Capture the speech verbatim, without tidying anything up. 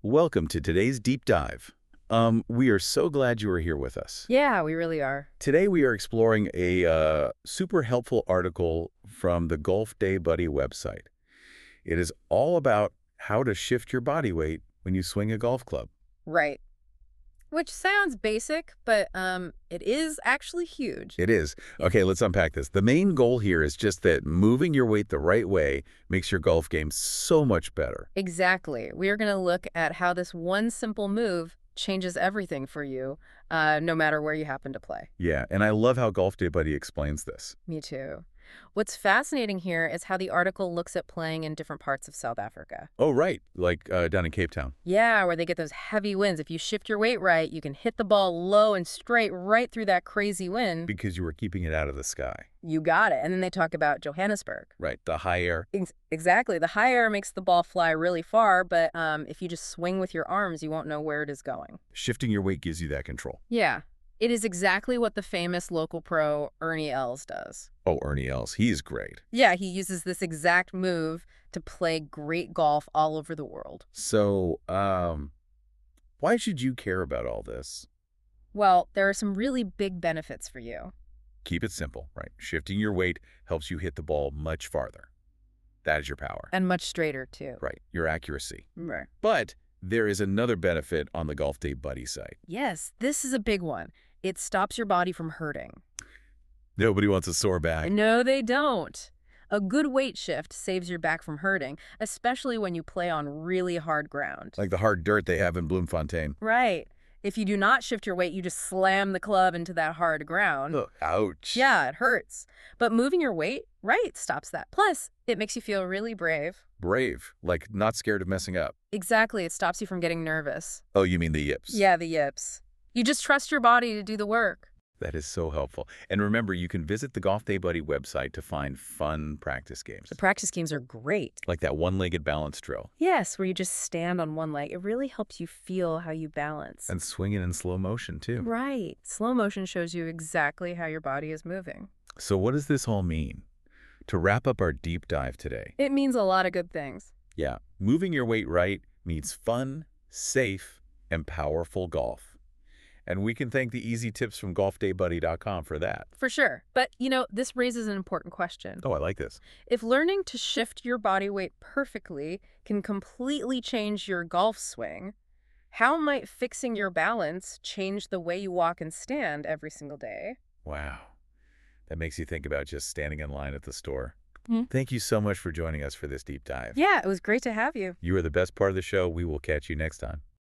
Welcome to today's deep dive. Um, we are so glad you are here with us. Yeah, we really are. Today we are exploring a uh, super helpful article from the Golf Day Buddy website. It is all about how to shift your body weight when you swing a golf club. Right. Which sounds basic, but um, it is actually huge. It is. Okay, let's unpack this. The main goal here is just that moving your weight the right way makes your golf game so much better. Exactly. We are going to look at how this one simple move changes everything for you, uh, no matter where you happen to play. Yeah, and I love how Golf Day Buddy explains this. Me too. What's fascinating here is how the article looks at playing in different parts of South Africa. Oh, right, like uh, down in Cape Town. Yeah, where they get those heavy winds. If you shift your weight right, you can hit the ball low and straight right through that crazy wind. Because you were keeping it out of the sky. You got it. And then they talk about Johannesburg. Right, the high air. Ex exactly. The high air makes the ball fly really far, but um, if you just swing with your arms, you won't know where it is going. Shifting your weight gives you that control. Yeah. It is exactly what the famous local pro Ernie Els does. Oh, Ernie Els, he's great. Yeah, he uses this exact move to play great golf all over the world. So, um, why should you care about all this? Well, there are some really big benefits for you. Keep it simple, right? Shifting your weight helps you hit the ball much farther. That is your power. And much straighter, too. Right, your accuracy. Right. But there is another benefit on the Golf Day Buddy site. Yes, this is a big one. It stops your body from hurting. Nobody wants a sore back. No, they don't. A good weight shift saves your back from hurting, especially when you play on really hard ground. Like the hard dirt they have in Bloemfontein. Right. If you do not shift your weight, you just slam the club into that hard ground. Ugh, ouch. Yeah, it hurts. But moving your weight, right, stops that. Plus, it makes you feel really brave. Brave, like not scared of messing up. Exactly. It stops you from getting nervous. Oh, you mean the yips? Yeah, the yips. You just trust your body to do the work. That is so helpful. And remember, you can visit the Golf Day Buddy website to find fun practice games. The practice games are great. Like that one-legged balance drill. Yes, where you just stand on one leg. It really helps you feel how you balance. And swinging in slow motion, too. Right. Slow motion shows you exactly how your body is moving. So what does this all mean? To wrap up our deep dive today. It means a lot of good things. Yeah, moving your weight right means fun, safe, and powerful golf. And we can thank the easy tips from golf day buddy dot com for that. For sure. But, you know, this raises an important question. Oh, I like this. If learning to shift your body weight perfectly can completely change your golf swing, how might fixing your balance change the way you walk and stand every single day? Wow. That makes you think about just standing in line at the store. Hmm. Thank you so much for joining us for this deep dive. Yeah, it was great to have you. You are the best part of the show. We will catch you next time.